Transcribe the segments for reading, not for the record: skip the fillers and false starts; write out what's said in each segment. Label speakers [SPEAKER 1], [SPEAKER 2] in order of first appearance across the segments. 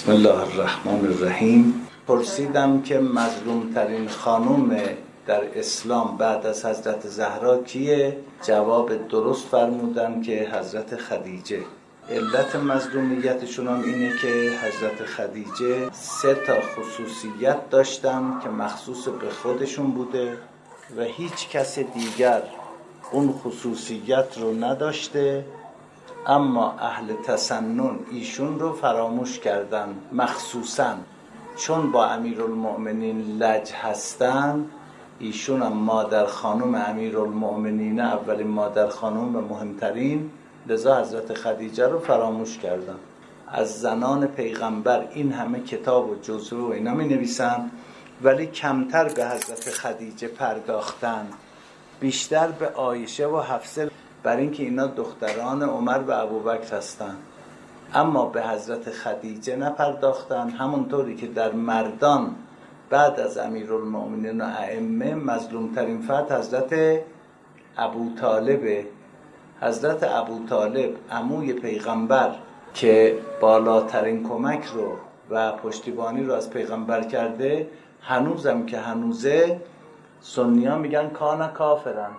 [SPEAKER 1] بسم الله الرحمن الرحیم. پرسیدم که مظلومترین خانم در اسلام بعد از حضرت زهرا کیه؟ جواب درست فرمودن که حضرت خدیجه. علت مظلومیتشون هم اینه که حضرت خدیجه 3 خصوصیت داشتن که مخصوص به خودشون بوده و هیچ کس دیگر اون خصوصیت رو نداشته، اما اهل تسنن ایشون رو فراموش کردن. مخصوصاً چون با امیرالمؤمنین لج هستن، ایشون هم مادر خانم امیرالمؤمنین، اولین مادر خانم و مهمترین، لذا حضرت خدیجه رو فراموش کردن. از زنان پیغمبر این همه کتاب و جزوه و اینا می نویسن، ولی کمتر به حضرت خدیجه پرداختن، بیشتر به عایشه و حفصه، برای اینکه اینا دختران عمر و ابوبکر هستن، اما به حضرت خدیجه نپرداختن. همونطوری که در مردان بعد از امیرالمؤمنین و ائمه مظلومترین فرد حضرت ابوطالبه. حضرت ابوطالب عموی پیغمبر که بالاترین کمک رو و پشتیبانی رو از پیغمبر کرده، هنوزم که هنوزه سنی‌ها میگن کانا کافرن،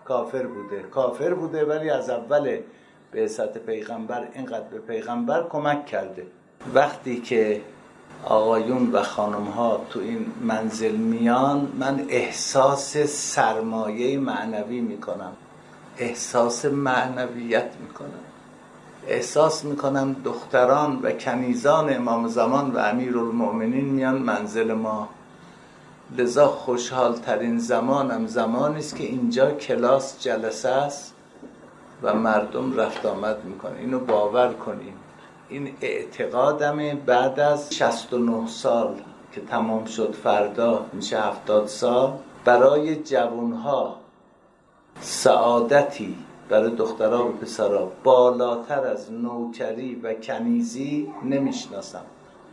[SPEAKER 1] کافر بوده ولی از اول بعثت پیغمبر اینقدر به پیغمبر کمک کرده. وقتی که آقایون و خانم‌ها تو این منزل میان، من احساس سرمایه معنوی میکنم، احساس معنویت میکنم، احساس میکنم دختران و کنیزان امام زمان و امیرالمؤمنین میان منزل ما. لذا خوشحال ترین زمانم زمانی است که اینجا کلاس جلسه است و مردم رفت آمد میکنه. اینو باور کنیم. این اعتقادمه. بعد از 69 سال که تمام شد، فردا میشه 70 سال، برای جوانها سعادتی برای دخترها و پسرها بالاتر از نوکری و کنیزی نمیشناسم.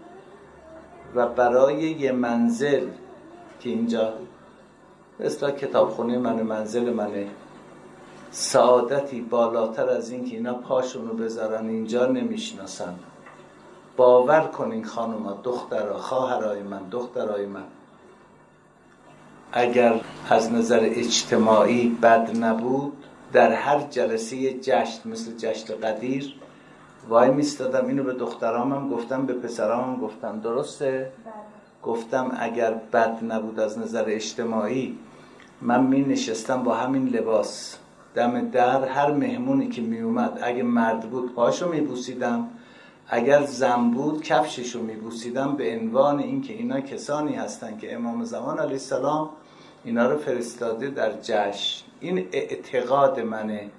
[SPEAKER 1] و برای یه منزل که اینجا مثل کتابخونه منه، منزل منه، سعادتی بالاتر از این که اینا پاشونو بذارن اینجا نمیشناسن. باور کنین خانوما، دخترها، خواهرای من، دخترای من، اگر از نظر اجتماعی بد نبود، در هر جلسه جشن مثل جشن قدیر وای میستادم. اینو به دخترام هم گفتم، به پسرام هم گفتم. درسته؟ گفتم اگر بد نبود از نظر اجتماعی، من می نشستم با همین لباس دم در، هر مهمونی که می اومد اگه مرد بود پاشو می بوسیدم، اگر زن بود کفششو می بوسیدم، به عنوان اینکه اینا کسانی هستن که امام زمان علیه السلام اینا رو فرستاده در جشن. این اعتقاد منه.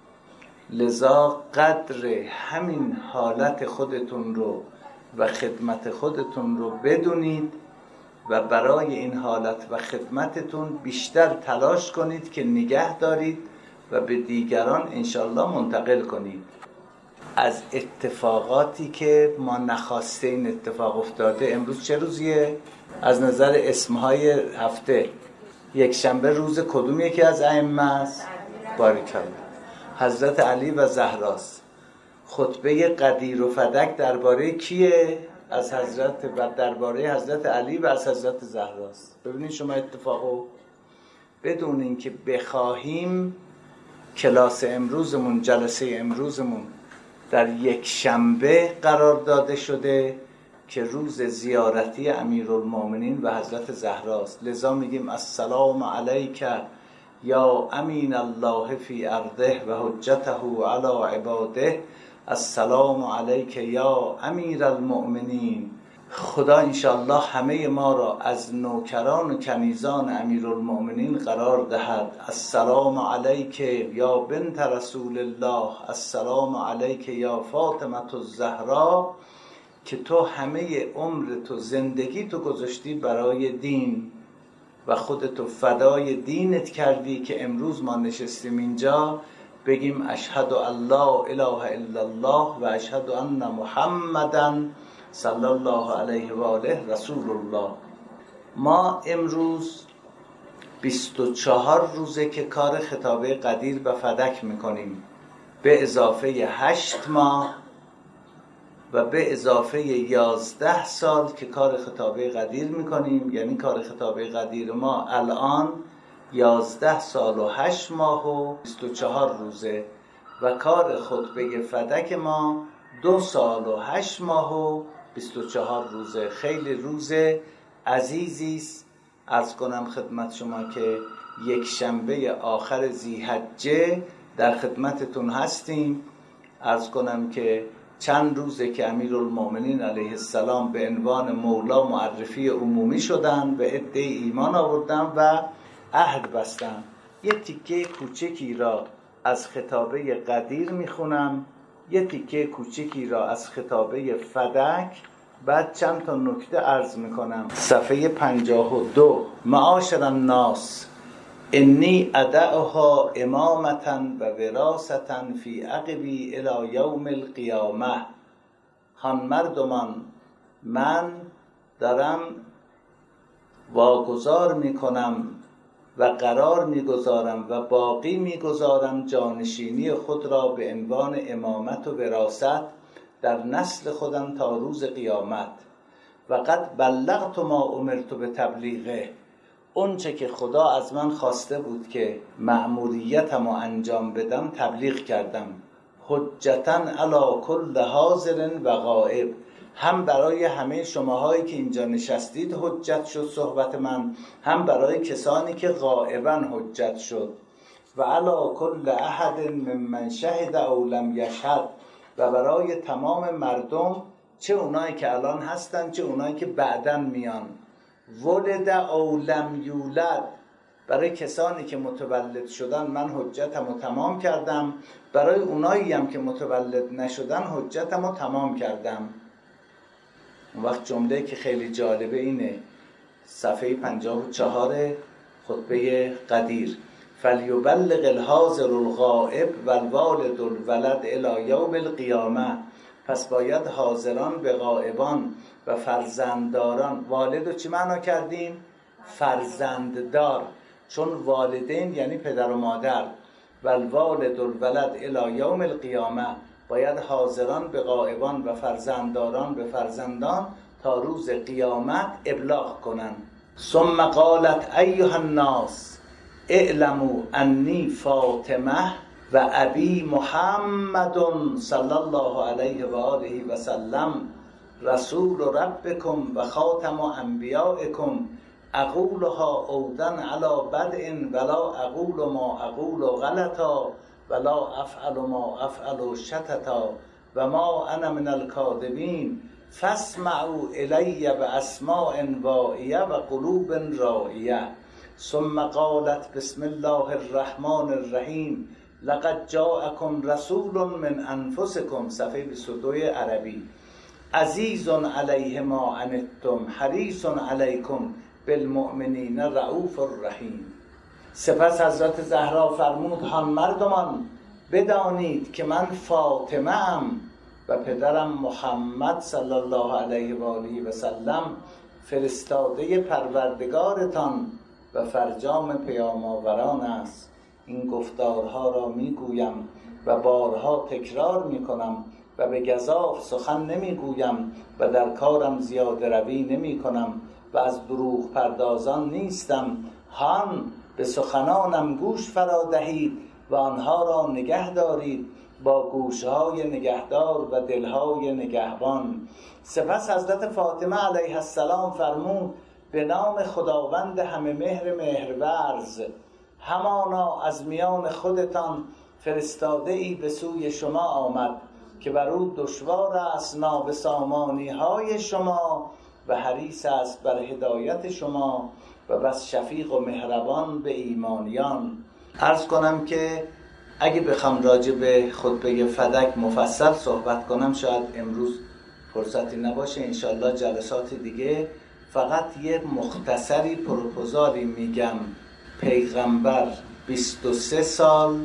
[SPEAKER 1] لذا قدر همین حالت خودتون رو و خدمت خودتون رو بدونید و برای این حالت و خدمتتون بیشتر تلاش کنید که نگه دارید و به دیگران انشالله منتقل کنید. از اتفاقاتی که ما نخواسته این اتفاق افتاده. امروز چه روزیه؟ از نظر اسمهای هفته یک شنبه روز کدوم یکی از ائمه است؟ باریکالله، حضرت علی و زهراست. خطبه قدیر و فدک درباره کیه؟ از حضرت و درباره حضرت علی و از حضرت زهراست. ببینید شما اتفاقو بدونین که بخواهیم کلاس امروزمون، جلسه امروزمون در یک شنبه قرار داده شده که روز زیارتی امیرالمؤمنین و حضرت زهراست. لذا میگیم السلام علیک یا امین الله فی ارضه و حجته علی عباده، السلام علیک یا امیر المؤمنین. خدا انشاءالله همه ما را از نوکران و کنیزان امیرالمؤمنین قرار دهد. السلام علیک یا بنت رسول الله، السلام علیک یا فاطمه الزهرا، که تو همه عمر تو، زندگی تو گذاشتی برای دین و خودتو فدای دینت کردی که امروز ما نشستیم اینجا بگیم اشهد ان لا اله الا الله و اشهد ان محمدًا صلی الله علیه و آله رسول الله. ما امروز 24 روزه که کار خطابه قدیر و فدک میکنیم، به اضافه 8 ماه و به اضافه 11 سال که کار خطابه قدیر میکنیم. یعنی کار خطابه قدیر ما الان 11 سال و 8 ماه و 24 روزه و کار خطبه فدک ما 2 سال و 8 ماه و 24 روزه. خیلی روز عزیزی است. عرض کنم خدمت شما که یک شنبه آخر ذی‌حجه در خدمتتون هستیم. عرض کنم که چند روزه که امیرالمومنین علیه السلام به عنوان مولا معرفی عمومی شدن، به عده ایمان آوردن و عهد بستن. یه تیکه کوچکی را از خطابه قدیر میخونم، یه تیکه کوچکی را از خطابه فدک، بعد چند تا نکته عرض میکنم. صفحه 52. معاشر الناس انی ادعها امامتا و وراثتا فی عقبی الی یوم القیامه. هان مردمان، من دارم واگذار میکنم و قرار میگذارم و باقی میگذارم جانشینی خود را به عنوان امامت و وراثت در نسل خودم تا روز قیامت. و قد بلغت ما امرت به تبلیغه، اون چه که خدا از من خواسته بود که مأموریتم رو انجام بدم تبلیغ کردم. حجتاً علی کل حاضر و غائب، هم برای همه شماهایی که اینجا نشستید حجت شد صحبت من، هم برای کسانی که غائباً حجت شد. و علی کل احد ممن شهد او لم یشهد، و برای تمام مردم، چه اونایی که الان هستن چه اونایی که بعداً میان. ولد او لم یولد، برای کسانی که متولد شدن من حجتم رو تمام کردم، برای اونایی هم که متولد نشدن حجتم رو تمام کردم. اون وقت جمله که خیلی جالبه اینه، صفحه 54 خطبه قدیر: فلیبلغ الحاضر الغائب و الوالد الولد الی یوم القیامه. پس باید حاضران به غائبان و فرزندداران. والد رو چی معنا کردیم؟ فرزنددار، چون والدین یعنی پدر و مادر. و الوالد الولد الی یوم القیامه، باید حاضران به غائبان و فرزندداران به فرزندان تا روز قیامت ابلاغ کنن. ثم قالت ایها الناس اعلموا انی فاطمه و ابی محمد صلی الله علیه و آله و سلم رسول ربکم و خاتم انبیائکم، اقولها عودا علی بدء ولا اقول ما اقول غلطا ولا افعل ما افعل شططا و ما انا من الکاذبین فاسمعوا الی باسماع واعیه و قلوب راعیه. ثم قالت بسم الله الرحمن الرحیم لقد جاءکم رسول من انفسکم، صفحه 22 عربی، عزیز علیه ما عنتم حریص علیکم بالمؤمنین رؤوف الرحیم. سپس حضرت زهرا فرمود: هان مردمان، بدانید که من فاطمه ام و پدرم محمد صلی الله علیه و آله و سلم فرستاده پروردگارتان و فرجام پیام آوران است. این گفتارها را میگویم و بارها تکرار میکنم و به گزاف سخن نمیگویم و در کارم زیاده روی نمی کنم و از دروغ پردازان نیستم. هان به سخنانم گوش فرا دهید و آنها را نگه دارید با گوشهای نگهدار و دلهای نگهبان. سپس حضرت فاطمه علیه السلام فرمود: به نام خداوند همه مهر مهرورز، همانا از میان خودتان فرستاده ای به سوی شما آمد که بر او دشوار است نابسامانی های شما و حریص است بر هدایت شما و بس شفیق و مهربان به ایمانیان. عرض کنم که اگه بخوام راجع به خطبه فدک مفصل صحبت کنم شاید امروز فرصتی نباشه، انشالله جلسات دیگه. فقط یه مختصری پروپوزالی میگم. پیغمبر 23 سال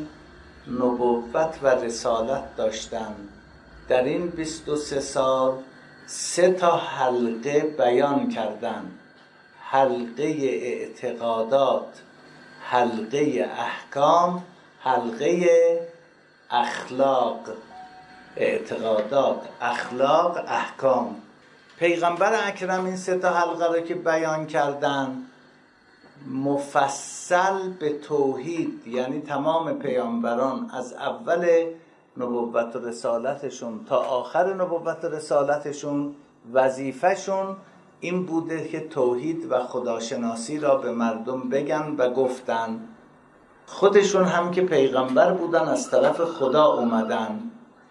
[SPEAKER 1] نبوت و رسالت داشتن. در این 23 سال 3 تا حلقه بیان کردن: حلقه اعتقادات، حلقه احکام، حلقه اخلاق. اعتقادات، اخلاق، احکام. پیغمبر اکرم این 3 حلقه رو که بیان کردن مفصل به توحید، یعنی تمام پیامبران از اول نبوت و رسالتشون تا آخر نبوت و رسالتشون وظیفهشون این بوده که توحید و خداشناسی را به مردم بگن و گفتن. خودشون هم که پیغمبر بودن از طرف خدا اومدن.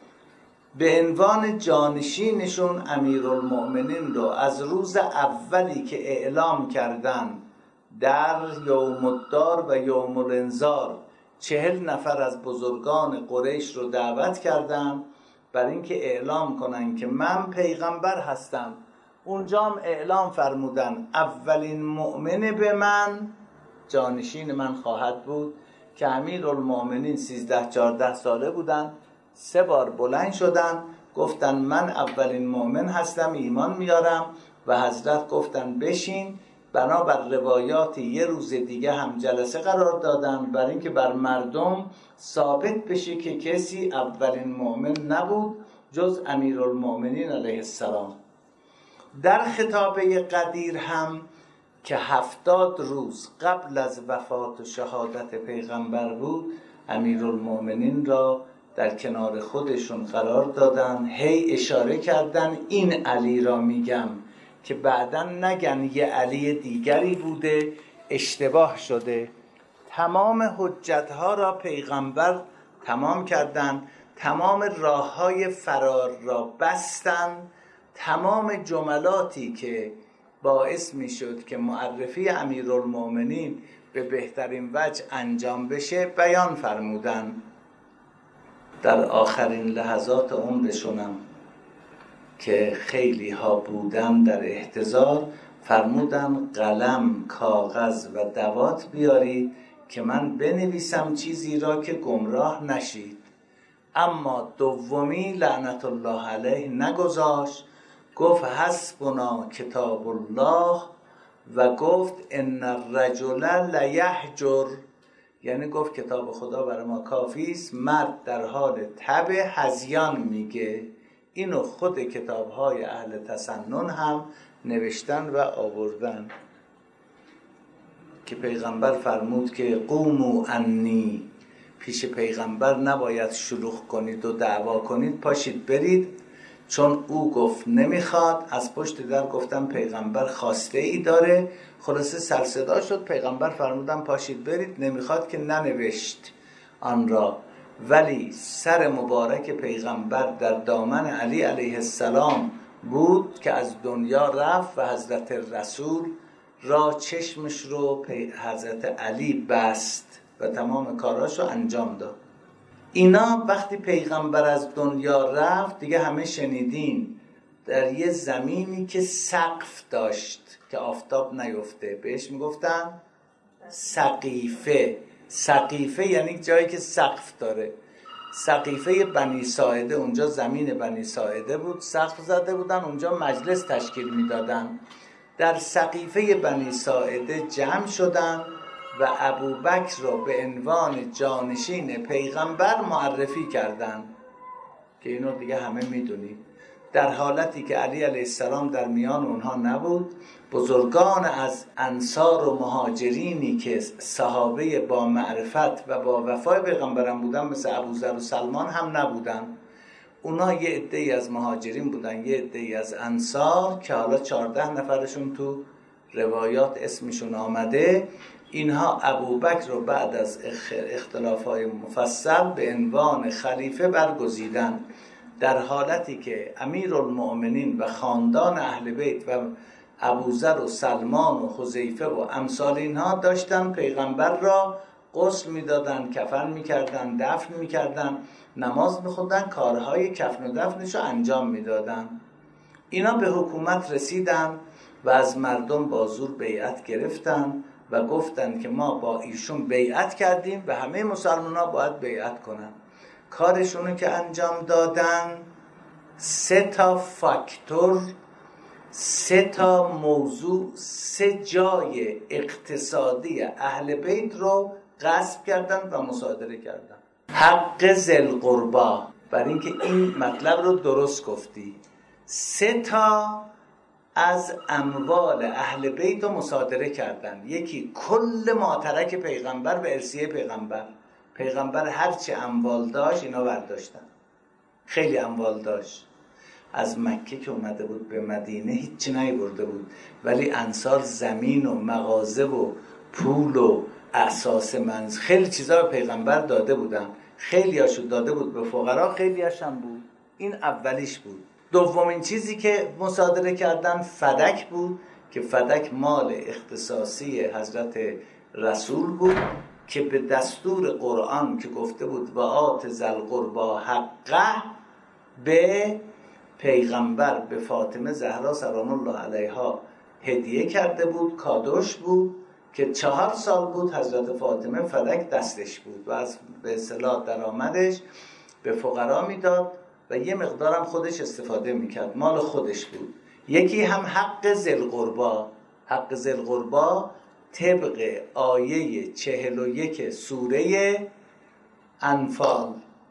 [SPEAKER 1] به عنوان جانشینشون امیرالمؤمنین رو از روز اولی که اعلام کردن در یوم الدار و یوم الانذار 40 نفر از بزرگان قریش رو دعوت کردن برای اینکه اعلام کنن که من پیغمبر هستم. اونجا هم اعلام فرمودن اولین مؤمن به من جانشین من خواهد بود که امیرالمؤمنین 13-14 ساله بودن. 3 بار بلند شدن گفتن من اولین مؤمن هستم، ایمان میارم، و حضرت گفتن بشین. بنابر روایات یه روز دیگه هم جلسه قرار دادن برای اینکه بر مردم ثابت بشه که کسی اولین مؤمن نبود جز امیرالمؤمنین علیه السلام. در خطابه قدیر هم که 70 روز قبل از وفات و شهادت پیغمبر بود امیرالمؤمنین را در کنار خودشون قرار دادن، هی اشاره کردن این علی را میگم که بعداً نگن یه علی دیگری بوده، اشتباه شده. تمام حجتها را پیغمبر تمام کردن، تمام راههای فرار را بستن، تمام جملاتی که باعث می شد که معرفی امیرالمؤمنین به بهترین وجه انجام بشه بیان فرمودن. در آخرین لحظات عمرشونم که خیلی ها بودن در احتضار فرمودن قلم، کاغذ و دوات بیارید که من بنویسم چیزی را که گمراه نشید. اما دومی لعنت الله علیه نگذاشت، گفت حسبنا کتاب الله و گفت ان الرجل لیهجر، یعنی گفت کتاب خدا برای ما کافی است. مرد در حال تب هذیان میگه. اینو خود کتاب‌های اهل تسنن هم نوشتن و آوردن که پیغمبر فرمود که قوموا عنی، پیش پیغمبر نباید شلوغ کنید و دعوا کنید، پاشید برید. چون او گفت نمیخواد، از پشت در گفتن پیغمبر خواسته ای داره، خلاصه سر صدا شد. پیغمبر فرمودن پاشید برید، نمیخواد که ننوشت آن را. ولی سر مبارک پیغمبر در دامن علی علیه السلام بود که از دنیا رفت و حضرت رسول را چشمش رو حضرت علی بست و تمام کاراش رو انجام داد. اینا وقتی پیغمبر از دنیا رفت دیگه همه شنیدین، در یه زمینی که سقف داشت که آفتاب نیفته بهش میگفتن سقیفه. سقیفه یعنی جایی که سقف داره. سقیفه بنی ساعده، اونجا زمین بنی ساعده بود، سقف زده بودن، اونجا مجلس تشکیل میدادن. در سقیفه بنی ساعده جمع شدن و ابوبکر را به عنوان جانشین پیغمبر معرفی کردن که اینو دیگه همه میدونید. در حالتی که علی علیه السلام در میان اونها نبود، بزرگان از انصار و مهاجرینی که صحابه با معرفت و با وفای پیغمبرم بودن مثل ابوذر و سلمان هم نبودن. اونا یه عده‌ای از مهاجرین بودن، یه عده‌ای از انصار که حالا 14 نفرشون تو روایات اسمشون آمده. اینها ابوبکر رو بعد از اختلافات مفصل به عنوان خلیفه برگزیدن، در حالتی که امیرالمؤمنین و خاندان اهل بیت و ابوذر و سلمان و حذیفه و امثال اینها داشتن پیغمبر را غسل میدادن، کفن میکردن، دفن میکردن، نماز میخوندن، کارهای کفن و دفنش رو انجام میدادن. اینا به حکومت رسیدن و از مردم با زور بیعت گرفتن و گفتن که ما با ایشون بیعت کردیم و همه مسلمان ها باید بیعت کنن. کارشونو که انجام دادن 3 فاکتور، 3 موضوع، 3 جای اقتصادی اهل بیت رو غصب کردن و مصادره کردن. حق ذی القربا، برای اینکه این مطلب رو درست گفتی. 3 تا از اموال اهل بیت رو مصادره کردن. یکی کل ماترک پیغمبر و ارثیه پیغمبر هرچی اموال داشت اینا برداشتن. خیلی اموال داشت. از مکه که اومده بود به مدینه هیچی نیاورده بود، ولی انصار زمین و مغازه و پول و اساس منزل خیلی چیزا به پیغمبر داده بودن. خیلی هاشو داده بود به فقرا، خیلی هاشم بود. این اولیش بود. دومین چیزی که مصادره کردن فدک بود که فدک مال اختصاصی حضرت رسول بود که به دستور قرآن که گفته بود و آت ذی القربی حقه به پیغمبر به فاطمه زهرا سلام الله علیها هدیه کرده بود، کادوش بود که 4 سال بود حضرت فاطمه فدک دستش بود و از به اصطلاح درآمدش به فقرا میداد و یه مقدارم خودش استفاده میکرد، مال خودش بود. یکی هم حق ذی القربی. حق ذی القربی طبق آیه 41 سوره انفال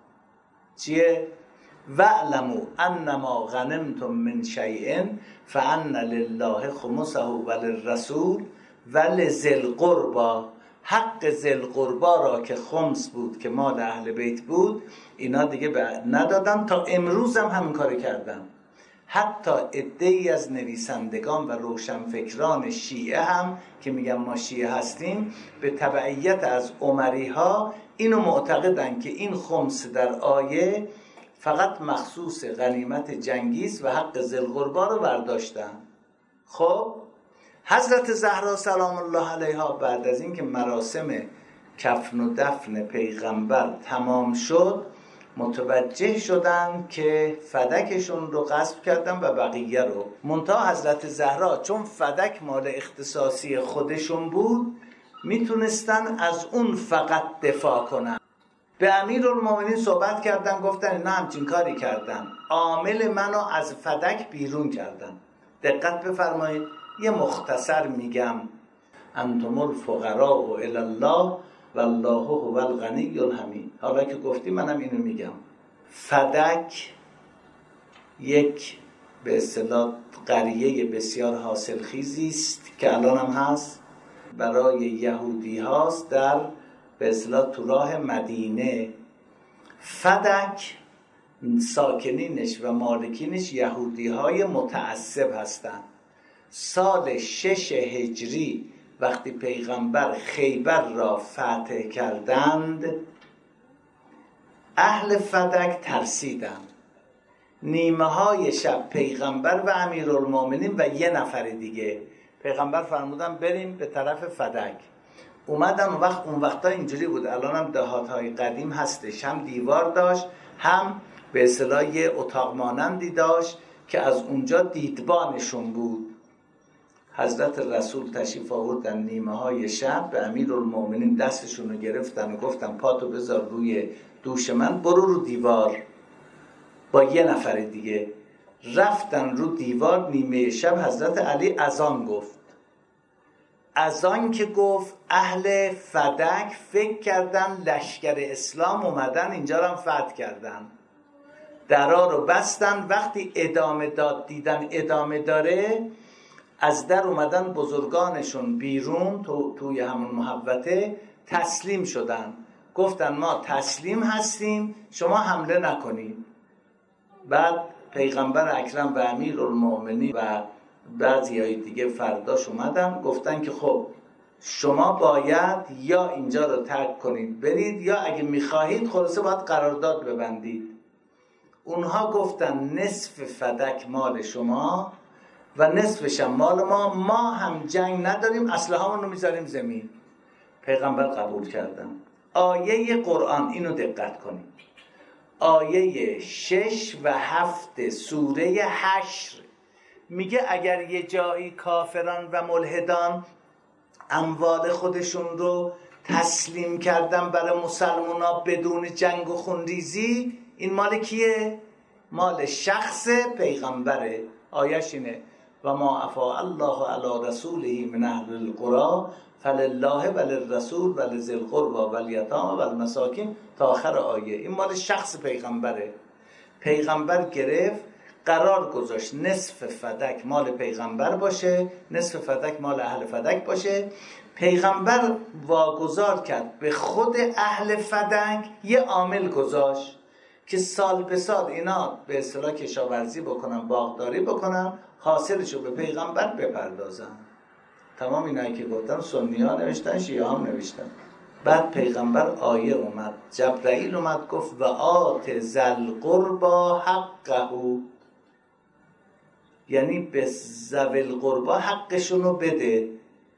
[SPEAKER 1] چیه؟ وَاعْلَمُوا أَنَّمَا غَنِمْتُم مِّن شَيْءٍ فَأَنَّ لِلَّهِ خُمُسَهُ وَلِلرَّسُولِ وَلِذِی الْقُرْبَى. حق ذی القربی را که خمس بود که مال اهل بیت بود اینا دیگه ندادن. تا امروز هم همین کار کردن. حتی عده‌ای از نویسندگان و روشنفکران شیعه هم که میگن ما شیعه هستیم به تبعیت از عمری ها اینو معتقدن که این خمس در آیه فقط مخصوص غنیمت جنگیز و حق ذی القربی رو برداشتن. خب حضرت زهرا سلام الله علیها بعد از اینکه مراسم کفن و دفن پیغمبر تمام شد متوجه شدن که فدکشون رو غصب کردن و بقیه رو. منتها حضرت زهرا چون فدک مال اختصاصی خودشون بود میتونستن از اون فقط دفاع کنن. به امیرالمومنین صحبت کردن، گفتن اینا همچین کاری کردن، عامل منو از فدک بیرون کردن. دقت بفرمایید، یه مختصر میگم. انتم الفقراء الی الله والله هو الغنی الحمید. حالا که گفتی منم اینو میگم. فدک یک به اصطلاح قریه بسیار حاصلخیزی است که الان هم هست، برای یهودی هاست در به اصطلاح تو راه مدینه. فدک ساکنینش و مالکینش یهودی های متعصب هستند. سال 6 هجری وقتی پیغمبر خیبر را فتح کردند اهل فدک ترسیدند. نیمه های شب پیغمبر و امیرالمومنین و یه نفر دیگه پیغمبر فرمودن بریم به طرف فدک. اومدن اون وقتا اینجوری بود، الان هم دهات‌های قدیم هستش، هم دیوار داشت هم به اصطلاح یه اتاق مانندی داشت که از اونجا دیدبانشون بود. حضرت رسول تشریف آوردن نیمه های شب، به امیرالمومنین دستشون رو گرفتن و گفتن پاتو بذار روی دوش من، برو رو دیوار با یه نفر دیگه. رفتن رو دیوار، نیمه شب حضرت علی اذان گفت. اذان که گفت اهل فدک فکر کردن لشکر اسلام اومدن اینجا رو هم فتح کردن، درا رو بستن. وقتی ادامه داد دیدن ادامه داره، از در اومدن بزرگانشون بیرون توی همون محوطه تسلیم شدن. گفتن ما تسلیم هستیم، شما حمله نکنید. بعد پیغمبر اکرم و امیرالمومنین و بعضی های دیگه فرداش اومدن گفتن که خب شما باید یا اینجا رو ترک کنید برید، یا اگه میخواهید خلاصه باید قرارداد ببندید. اونها گفتن نصف فدک مال شما و نصفش هم مال ما، ما هم جنگ نداریم، اسلحه‌مون رو میذاریم زمین. پیغمبر قبول کردن. آیه قرآن اینو دقت کنید، آیه 6 و 7 سوره حشر میگه اگر یه جایی کافران و ملحدان اموال خودشون رو تسلیم کردن برای مسلمونا بدون جنگ و خونریزی، این مال کیه؟ مال شخص پیغمبره. آیش اینه و ما افاء الله علی رسوله من اهل القرى فلله وللرسول ولذی القربى والیتامى والمساکین تا آخر آیه. این مال شخص پیغمبره. پیغمبر گرفت قرار گذاشت نصف فدک مال پیغمبر باشه، نصف فدک مال اهل فدک باشه. پیغمبر واگذار کرد به خود اهل فدک، یه عامل گذاشت که سال به سال اینا به اصطلاح کشاورزی بکنن، باغداری بکنن، حاصلشو به پیغمبر بپردازن. تمام اینایی که گفتم سنی ها نوشتن، شیعه هم نوشتن. بعد پیغمبر آیه اومد، جبرائیل اومد گفت و آت ذل قربا حقه، یعنی به ذوی القربا حقشونو بده.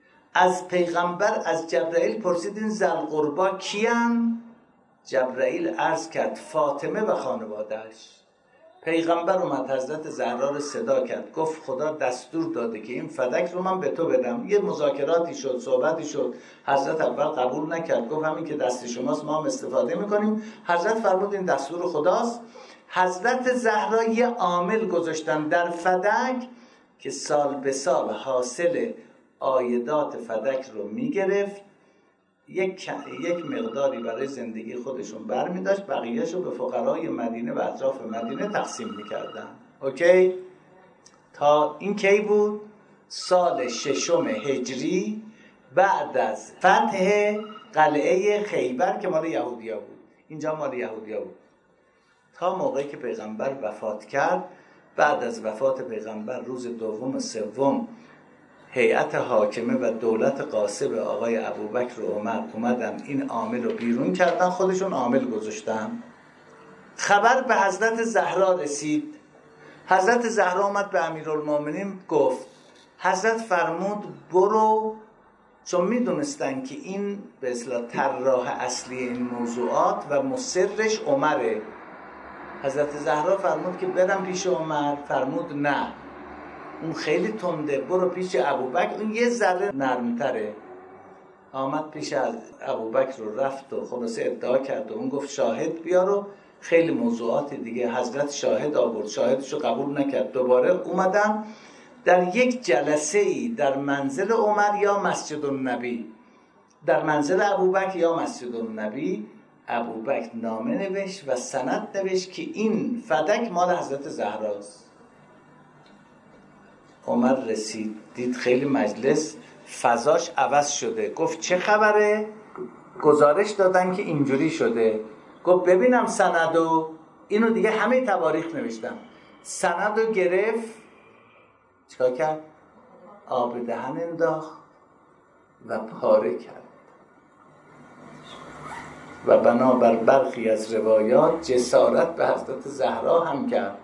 [SPEAKER 1] از پیغمبر از جبرائیل پرسیدین ذل قربا کیان؟ جبرائیل عرض کرد فاطمه و خانوادهش. پیغمبر اومد حضرت زهرا رو صدا کرد، گفت خدا دستور داده که این فدک رو من به تو بدم. یه مذاکراتی شد، صحبتی شد، حضرت اول قبول نکرد، گفت همین که دست شماست ما هم استفاده میکنیم. حضرت فرمود این دستور خداست. حضرت زهرا یه عامل گذاشتن در فدک که سال به سال حاصل عایدات فدک رو میگرفت، یک مقداری برای زندگی خودشون برمی داشت، بقیه‌شو به فقرای مدینه و اطراف مدینه تقسیم میکردن. اوکی؟ تا این کی بود؟ سال 6 هجری بعد از فتح قلعه خیبر که مال یهودیا بود. اینجا مال یهودیا بود. تا موقعی که پیغمبر وفات کرد، بعد از وفات پیغمبر روز دوم سوم هیئت حاکمه و دولت غاصب آقای ابوبکر و عمر اومدن این عامل رو بیرون کردن، خودشون عامل گذاشتن. خبر به حضرت زهرا رسید. حضرت زهرا اومد به امیرالمومنین گفت، حضرت فرمود برو، چون میدونستن که این به اصطلاح طراح اصلی این موضوعات و مصرش عمره. حضرت زهرا فرمود که برم پیش عمر، فرمود نه اون خیلی تنده، برو پیش ابوبکر، اون یه ذره نرمتره. آمد پیش از ابوبکر رو رفت و خلاصه ادعا کرد و اون گفت شاهد بیار و خیلی موضوعات دیگه. حضرت شاهد آورد، شاهدشو قبول نکرد. دوباره اومدن در یک جلسه ای در منزل عمر یا مسجد النبی، در منزل ابوبکر یا مسجد النبی، ابوبکر نامه نوشت و سند نوشت که این فدک مال حضرت زهراست. عمر رسید دید خیلی مجلس فضاش عوض شده، گفت چه خبره؟ گزارش دادن که اینجوری شده. گفت ببینم سندو. اینو دیگه همه تواریخ نوشتم. سندو گرفت، چیکار کرد؟ آب دهن انداخت و پاره کرد و بنابر برخی از روایات جسارت به حضرت زهرا هم کرد.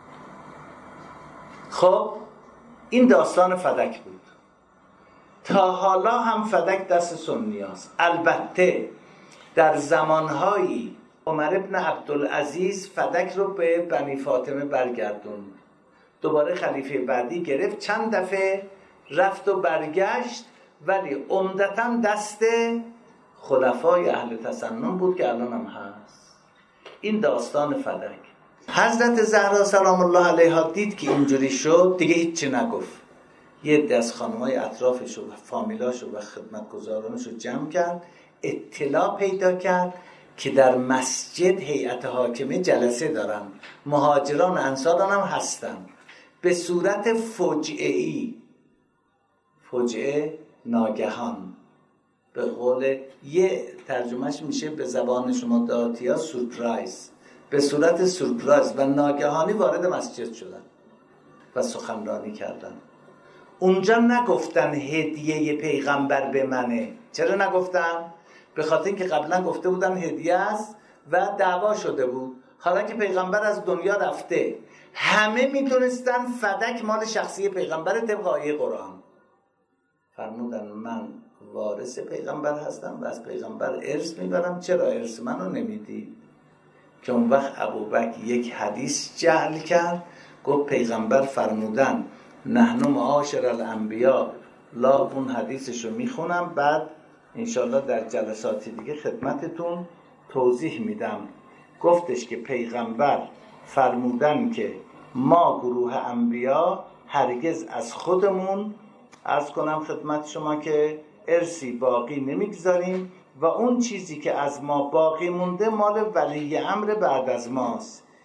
[SPEAKER 1] خب این داستان فدک بود. تا حالا هم فدک دست سنی هست. البته در زمانهایی عمر ابن عبدالعزیز فدک رو به بنی فاطمه برگردوند. دوباره خلیفه بعدی گرفت، چند دفعه رفت و برگشت، ولی عمدتاً دست خلفای اهل تسنن بود که الان هم هست. این داستان فدک. حضرت زهرا سلام الله علیها دید که اینجوری شد، دیگه هیچی نگفت. یه عده از خانم‌های اطرافش و فامیلاش و خدمتگزارانش رو جمع کرد، اطلاع پیدا کرد که در مسجد هیئت حاکمه جلسه دارن، مهاجران انصاران هم هستن. به صورت فجعه‌ای، فجعه ناگهان، به قول یه ترجمهش میشه به زبان شما دهاتی‌ها سورپرایز، به صورت سورپرایز و ناگهانی وارد مسجد شدن و سخنرانی کردن. اونجا نگفتن هدیه پیغمبر به منه. چرا نگفتن؟ به خاطر اینکه قبلا گفته بودن هدیه است و دعوا شده بود. حالا که پیغمبر از دنیا رفته، همه میدونستن فدک مال شخصی پیغمبر طبق آیه قرآن. فرمودن من وارث پیغمبر هستم و از پیغمبر ارث میبرم، چرا ارث منو نمیدی؟ که اون وقت ابوبکر یک حدیث جعل کرد، گفت پیغمبر فرمودن نحن معاشر الانبیا، لا اون حدیثشو میخونم، بعد انشالله در جلساتی دیگه خدمتتون توضیح میدم. گفتش که پیغمبر فرمودن که ما گروه انبیا هرگز از خودمون، عرض کنم خدمت شما که ارثی باقی نمیگذاریم و اون چیزی که از ما باقی مونده مال ولی امر بعد از ماست.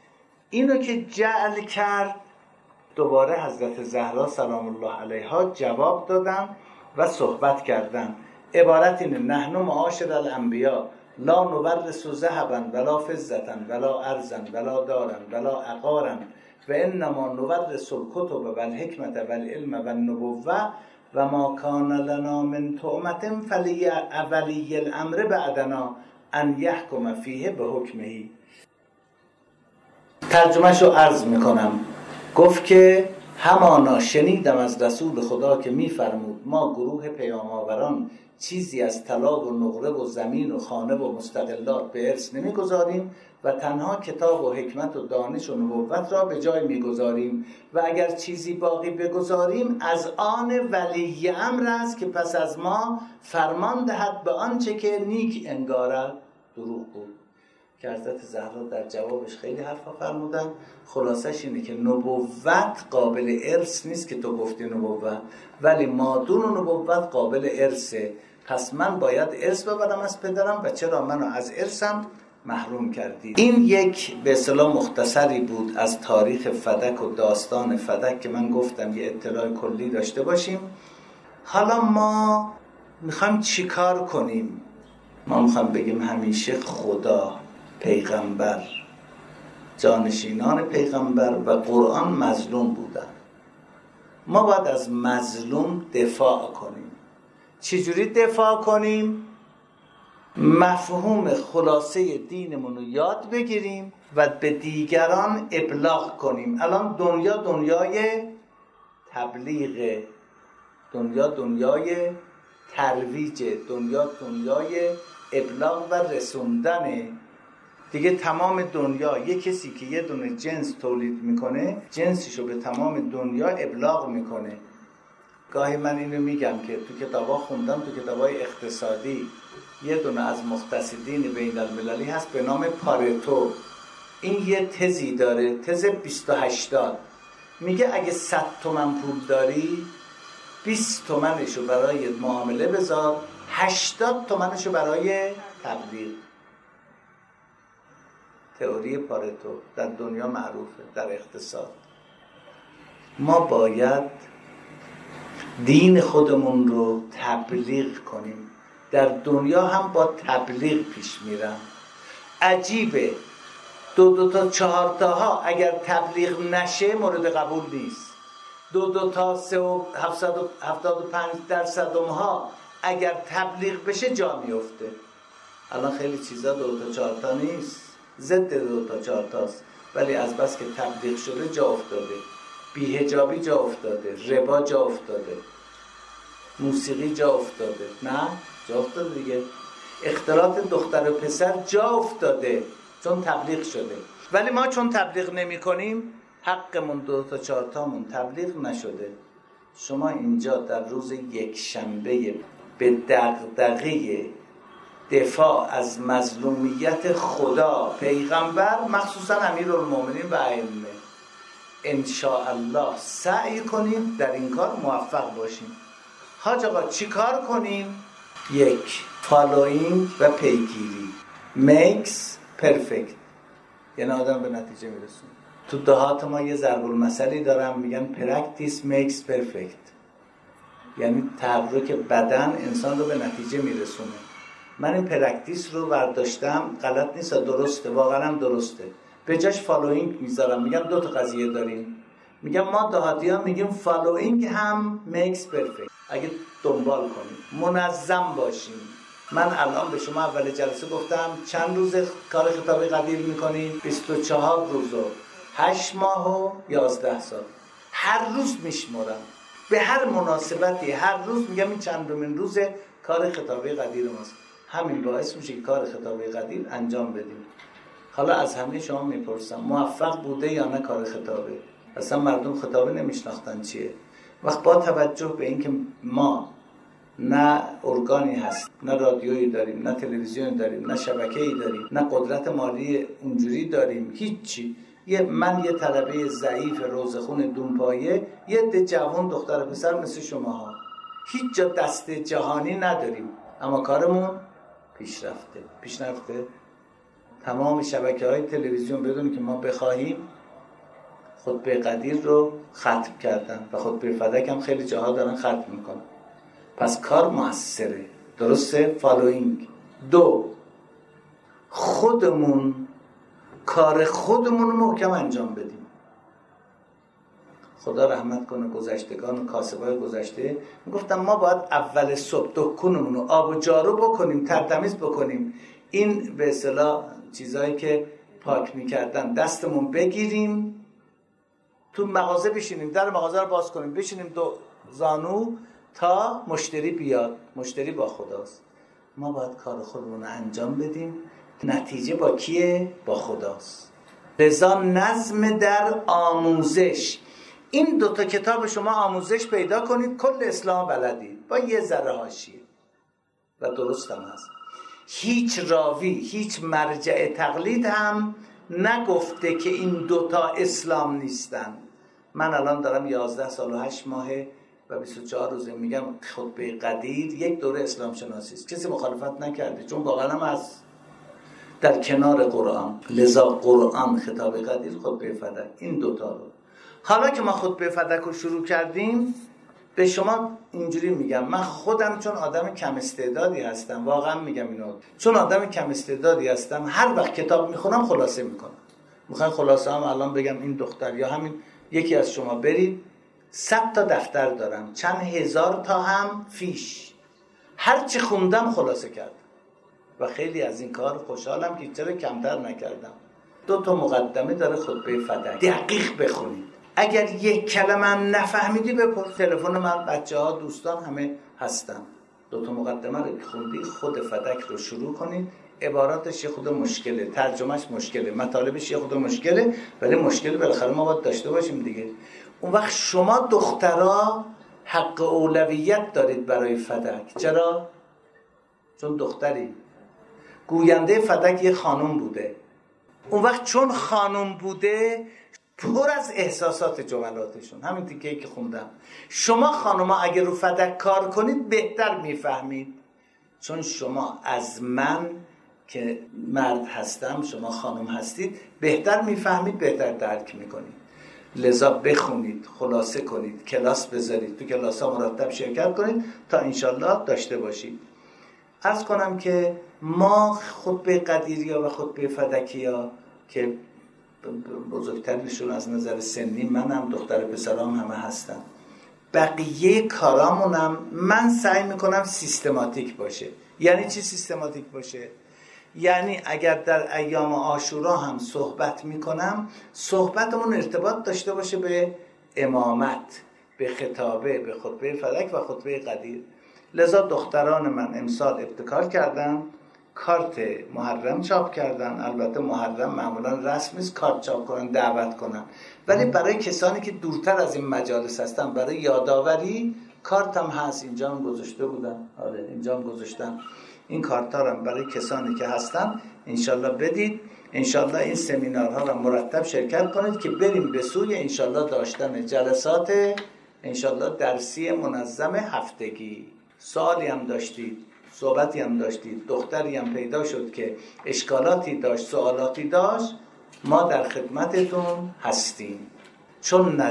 [SPEAKER 1] اینو که جعل کرد، دوباره حضرت زهرا سلام الله علیها جواب دادن و صحبت کردن. عبارت اینه: نحن معاشر الانبیا لا نورث ذهبا ولا فضة ولا ارضا ولا دارا ولا عقارا و انما نورث الکتب والحکمة والعلم والنبوة و ما کان لنا من طعمة فلی الامر بعدنا ان یحکم فیه به حکمه. ترجمهشو عرض میکنم. گفت که همانا شنیدم از رسول خدا که میفرمود ما گروه پیام آوران چیزی از طلا و نقره و زمین و خانه و مستقلات به ارث نمیگذاریم و تنها کتاب و حکمت و دانش و نبوت را به جای میگذاریم و اگر چیزی باقی بگذاریم از آن ولی امر است که پس از ما فرمان دهد به آنچه که نیک انگارد دروغ بود. که حضرت زهرا در جوابش خیلی حرفا فرمودن. خلاصش اینه که نبوت قابل ارث نیست که تو گفتی نبوت، ولی مادون و نبوت قابل ارثه. پس من باید ارث ببرم از پدرم و چرا منو از ارثم محروم کردید. این یک به اصطلاح مختصری بود از تاریخ فدک و داستان فدک که من گفتم یه اطلاع کلی داشته باشیم. حالا ما میخوایم چی کار کنیم؟ ما میخوایم بگیم همیشه خدا، پیغمبر، جانشینان پیغمبر و قرآن مظلوم بودن. ما باید از مظلوم دفاع کنیم. چجوری دفاع کنیم؟ مفهوم خلاصه دینمون رو یاد بگیریم و به دیگران ابلاغ کنیم. الان دنیا دنیای تبلیغ، دنیا دنیای ترویج، دنیا دنیای ابلاغ و رسوندنه. دیگه تمام دنیا یه کسی که یه دونه جنس تولید میکنه جنسشو به تمام دنیا ابلاغ میکنه. گاهی من اینو میگم که تو کتابا خوندم، تو کتابای اقتصادی یه دونه از مقتصدین بین المللی هست به نام پارتو. این یه تزی داره، تز 2080. میگه اگه 100 تومن پول داری 20 تومنشو برای معامله بذار، 80 تومنشو برای تبلیغ. تئوری پارتو در دنیا معروفه در اقتصاد. ما باید دین خودمون رو تبلیغ کنیم. در دنیا هم با تبلیغ پیش میرن. عجیبه 2 تا 4 تاها اگر تبلیغ نشه مورد قبول نیست. 2 تا 775% ها اگر تبلیغ بشه جا میفته. الان خیلی چیزا 2 تا 4 تا نیست، ضد 2 تا 4 تاست، ولی از بس که تبلیغ شده جا افتاده. بی‌حجابی جا افتاده، ربا جا افتاده، موسیقی جا افتاده، نه جا افتاده دیگه، اختلاط دختر و پسر جا افتاده چون تبلیغ شده. ولی ما چون تبلیغ نمی کنیم حقمون 2 تا 4 تامون تبلیغ نشده. شما اینجا در روز یکشنبه به دغدغه دفاع از مظلومیت خدا، پیغمبر، مخصوصا امیرالمومنین و ائمه، انشاءالله سعی کنیم در این کار موفق باشیم. حاج آقا چی کار کنیم؟ 1. فالوینگ و پیگیری. makes perfect، یعنی آدم به نتیجه میرسونه. تو دهات ما یه ضرب المثلی دارم میگن practice makes perfect، یعنی تحرک بدن انسان رو به نتیجه میرسونه. من این پرکتیس رو برداشتم، غلط نیست، درسته، واقعا هم درسته. به جاش فالوینگ میذارم، میگم 2 تا قضیه داریم. میگم ما دهاتی ها میگیم فالوینگ هم makes perfect. اگه دنبال کنیم، منظم باشیم. من الان به شما اول جلسه گفتم چند روز کار خطابی قدیر میکنیم؟ 24 روز و 8 ماه و 11 سال. هر روز میشمرم، به هر مناسبتی هر روز میگم این چندمین روز کار خطابی قدیر ماست. همین باعث میشه که کار خطابی قدیر انجام بدیم. حالا از همه شما میپرسم موفق بوده یا نه کار خطابه؟ اصلا مردم خطابه نمیشناختن چیه. وقت با توجه به اینکه ما نه ارگانی هست، نه رادیویی داریم، نه تلویزیون داریم، نه شبکه‌ای داریم، نه قدرت مالی اونجوری داریم، هیچی. من یه طلبه ضعیف روزخون دونپایه، یه ده جوان دختر پسر مثل شماها، هیچ جا دست جهانی نداریم، اما کارمون پیش رفته. تمام شبکه‌های تلویزیون بدون که ما بخواهیم خطبه قدیر رو ختم کردن و خطبه فدک هم خیلی جاها دارن ختم میکنن. پس کار موثره. درسته؟ فالوینگ. 2، خودمون کار خودمون رو محکم انجام بدیم. خدا رحمت کنه گذشتگان و کاسبای گذشته میگفتن ما باید اول صبح دکونمون رو آب و جارو بکنیم، ترتمیز بکنیم، این به اصطلاح چیزایی که پاک میکردن دستمون بگیریم، تو مغازه بشینیم، در مغازه رو باز کنیم، بشینیم دو زانو تا مشتری بیاد. مشتری با خداست. ما باید کار خودمون رو انجام بدیم، نتیجه با کیه؟ با خداست. لذا نظم در آموزش، این 2 کتاب شما آموزش پیدا کنید، کل اسلام بلدید با یه ذره حاشیه و درست هم هست. هیچ راوی، هیچ مرجع تقلید هم نگفته که این 2 اسلام نیستن. من الان دارم 11 سال و 8 ماهه و 24 روزه میگم خطبه قدیر یک دوره اسلام شناسی است. کسی مخالفت نکرده چون واقعا هم هست در کنار قرآن. لذا قرآن، خطاب قدیر، خطبه فدک، این 2 رو. حالا که ما خطبه فدک رو شروع کردیم، به شما اینجوری میگم، من خودم چون آدم کم استعدادی هستم، واقعا میگم اینو، چون آدم کم استعدادی هستم، هر وقت کتاب میخونم خلاصه میکنم. میخوای خلاصه هم الان بگم، این دختر یا همین یکی از شما برید 100 تا دفتر دارم، چند هزار تا هم فیش، هر چی خوندم خلاصه کردم و خیلی از این کار خوشحالم که چرا کمتر نکردم. 2 مقدمه داره خطبه فدک، دقیق بخونید. اگر یک کلمه هم نفهمیدی بپرس، تلفن من، بچه‌ها، دوستان همه هستن. 2 مقدمه رو بخوندی، خود فدک رو شروع کنید. عباراتش یه خود مشکله، ترجمهش مشکله، مطالبش یه خود مشکله، ولی مشکل بالاخره ما باید داشته باشیم دیگه. اون وقت شما دخترها حق اولویت دارید برای فدک. چرا؟ چون دختری. گوینده فدک یه خانم بوده. اون وقت چون خانم بوده پر از احساسات جملاتشون، همین تیکه‌ای که خوندم. شما خانوما اگر رو فدک کار کنید بهتر میفهمید، چون شما از من که مرد هستم، شما خانم هستید، بهتر میفهمید، بهتر درک میکنید. لذا بخونید، خلاصه کنید، کلاس بذارید، تو کلاس ها مرتب شرکت کنید تا انشالله داشته باشید. عرض کنم که ما خطبه قدیریا و خطبه فدکیا که بزرگترشون از نظر سنی منم، دختر پسرام همه هستن، بقیه کارامونم من سعی میکنم سیستماتیک باشه. یعنی چی سیستماتیک باشه؟ یعنی اگر در ایام عاشورا هم صحبت میکنم، صحبتمون ارتباط داشته باشه به امامت، به خطابه، به خطبه فدک و خطبه قدیر. لذا دختران من امسال ابتکار کردن، کارت محرم چاپ کردن. البته محرم معمولا رسم نیست کارت چاپ کنن، دعوت کنن، ولی برای کسانی که دورتر از این مجالس هستن، برای یادآوری کارت هم هست. اینجا هم گذاشته بودن، آره اینجا هم گذاشتن. این کارت ها هم برای کسانی که هستن انشالله بدید. انشالله این سمینارها رو مرتب شرکت کنید که بریم به سوی انشالله داشتن جلسات انشالله درسی منظم هفتگی. سوالی هم داشتید، صحبتی هم داشتید، دختری هم پیدا شد که اشکالاتی داشت، سوالاتی داشت، ما در خدمتتون هستیم. چون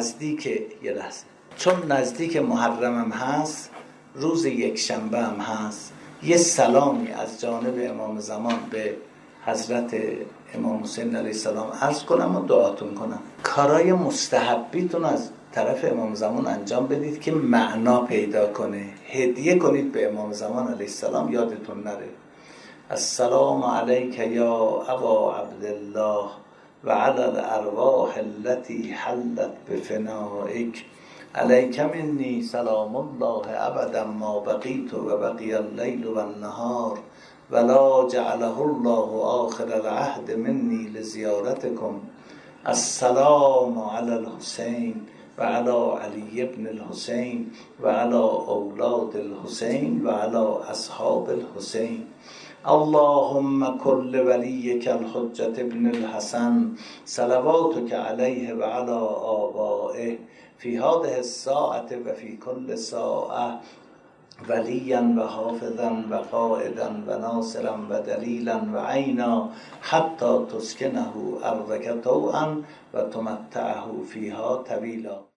[SPEAKER 1] نزدیک محرم هم هست، روز یکشنبه هم هست، یه سلامی از جانب امام زمان به حضرت امام حسین علیه السلام عرض کنم و دعاتون کنم. کارای مستحبیتون از طرف امام زمان انجام بدید که معنا پیدا کنه. هدیه کنید به امام زمان علیه السلام، یادتون نره. السلام علیک یا ابا عبدالله و علی الارواح التي حلت بفنائک، علیک منی سلام الله ابدا ما بقیت و بقی اللیل و النهار ولا جعله الله آخر العهد منی لزیارتکم. السلام علی الحسین و علی علی ابن الحسین و علی اولاد الحسین و علی اصحاب الحسین. اللهم كل وليك الحجة ابن الحسن صلواتك عليه وعلى آبائه في هذه الساعة وفي كل ساعة ولیا و حافظا و قائدا و ناصرا و دلیلا و عینا حتی تسکنه ارضک طوعا و تمتعه فیها طویلا.